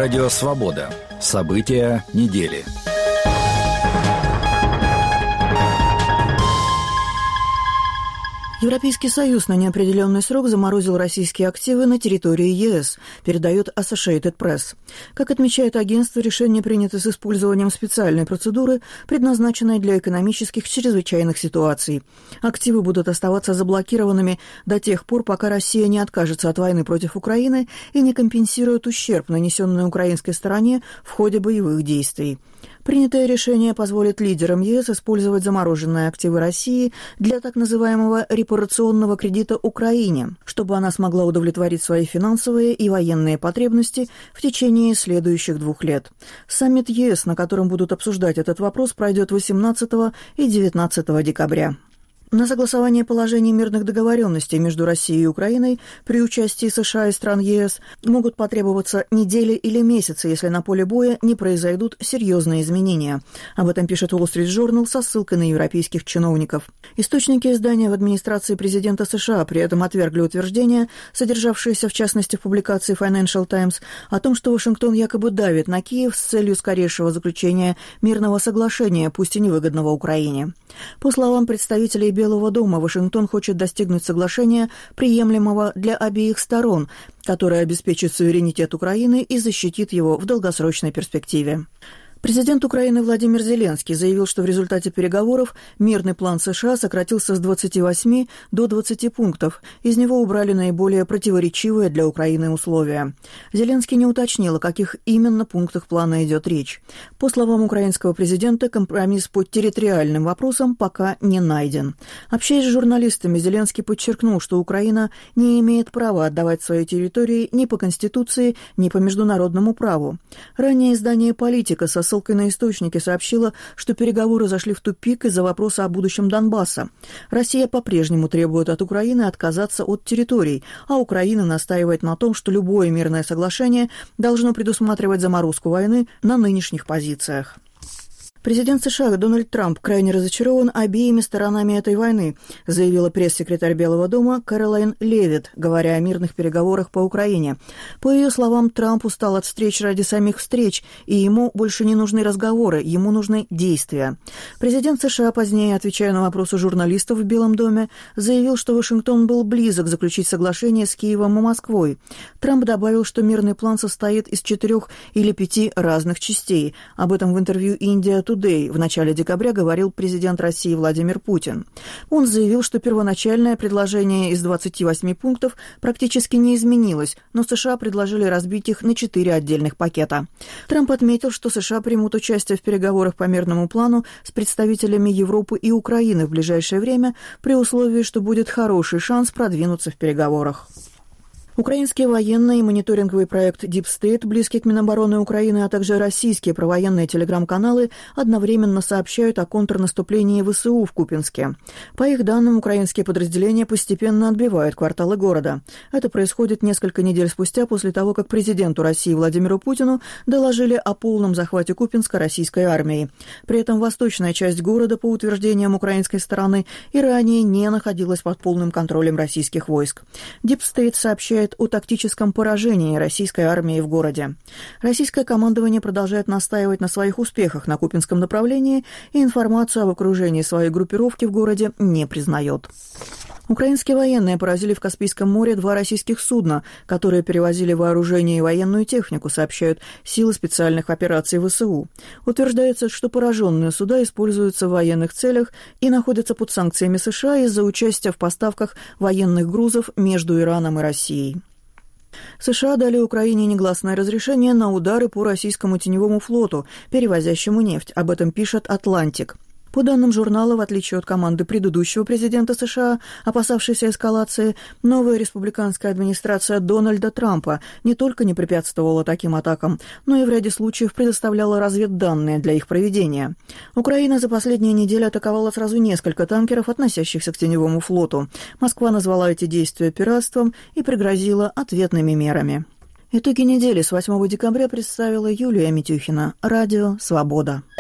Радио «Свобода». События недели. Европейский Союз на неопределенный срок заморозил российские активы на территории ЕС, передает Associated Press. Как отмечает агентство, решение принято с использованием специальной процедуры, предназначенной для экономических чрезвычайных ситуаций. Активы будут оставаться заблокированными до тех пор, пока Россия не откажется от войны против Украины и не компенсирует ущерб, нанесенный украинской стороне в ходе боевых действий. Принятое решение позволит лидерам ЕС использовать замороженные активы России для так называемого репарационного кредита Украине, чтобы она смогла удовлетворить свои финансовые и военные потребности в течение следующих 2 лет. Саммит ЕС, на котором будут обсуждать этот вопрос, пройдет 18 и 19 декабря. На согласование положений мирных договоренностей между Россией и Украиной при участии США и стран ЕС могут потребоваться недели или месяцы, если на поле боя не произойдут серьезные изменения. Об этом пишет Wall Street Journal со ссылкой на европейских чиновников. Источники издания в администрации президента США при этом отвергли утверждения, содержавшиеся в частности в публикации Financial Times, о том, что Вашингтон якобы давит на Киев с целью скорейшего заключения мирного соглашения, пусть и невыгодного Украине. По словам представителей Белого дома, Вашингтон хочет достигнуть соглашения, приемлемого для обеих сторон, которое обеспечит суверенитет Украины и защитит его в долгосрочной перспективе. Президент Украины Владимир Зеленский заявил, что в результате переговоров мирный план США сократился с 28 до 20 пунктов. Из него убрали наиболее противоречивые для Украины условия. Зеленский не уточнил, о каких именно пунктах плана идет речь. По словам украинского президента, компромисс по территориальным вопросам пока не найден. Общаясь с журналистами, Зеленский подчеркнул, что Украина не имеет права отдавать свои территории ни по Конституции, ни по международному праву. Ранее издание «Политика» со ссылкой на источники сообщила, что переговоры зашли в тупик из-за вопроса о будущем Донбасса. Россия по-прежнему требует от Украины отказаться от территорий, а Украина настаивает на том, что любое мирное соглашение должно предусматривать заморозку войны на нынешних позициях. Президент США Дональд Трамп крайне разочарован обеими сторонами этой войны, заявила пресс-секретарь Белого дома Кэролайн Левитт, говоря о мирных переговорах по Украине. По ее словам, Трамп устал от встреч ради самих встреч, и ему больше не нужны разговоры, ему нужны действия. Президент США, позднее отвечая на вопросы журналистов в Белом доме, заявил, что Вашингтон был близок заключить соглашение с Киевом и Москвой. Трамп добавил, что мирный план состоит из 4 или 5 разных частей. Об этом в интервью «Индия Today» в начале декабря говорил президент России Владимир Путин. Он заявил, что первоначальное предложение из 28 пунктов практически не изменилось, но США предложили разбить их на 4 отдельных пакета. Трамп отметил, что США примут участие в переговорах по мирному плану с представителями Европы и Украины в ближайшее время при условии, что будет хороший шанс продвинуться в переговорах. Украинские военные и мониторинговый проект Deep State, близкий к Минобороны Украины, а также российские провоенные телеграм-каналы одновременно сообщают о контрнаступлении ВСУ в Купянске. По их данным, украинские подразделения постепенно отбивают кварталы города. Это происходит несколько недель спустя после того, как президенту России Владимиру Путину доложили о полном захвате Купянска российской армией. При этом восточная часть города, по утверждениям украинской стороны, и ранее не находилась под полным контролем российских войск. Deep State сообщает о тактическом поражении российской армии в городе. Российское командование продолжает настаивать на своих успехах на Купянском направлении и информацию об окружении своей группировки в городе не признает. Украинские военные поразили в Каспийском море 2 российских судна, которые перевозили вооружение и военную технику, сообщают силы специальных операций ВСУ. Утверждается, что пораженные суда используются в военных целях и находятся под санкциями США из-за участия в поставках военных грузов между Ираном и Россией. США дали Украине негласное разрешение на удары по российскому теневому флоту, перевозящему нефть. Об этом пишет «Атлантик». По данным журнала, в отличие от команды предыдущего президента США, опасавшейся эскалации, новая республиканская администрация Дональда Трампа не только не препятствовала таким атакам, но и в ряде случаев предоставляла разведданные для их проведения. Украина за последние недели атаковала сразу несколько танкеров, относящихся к теневому флоту. Москва назвала эти действия пиратством и пригрозила ответными мерами. Итоги недели с 8 декабря представила Юлия Митюхина. Радио «Свобода».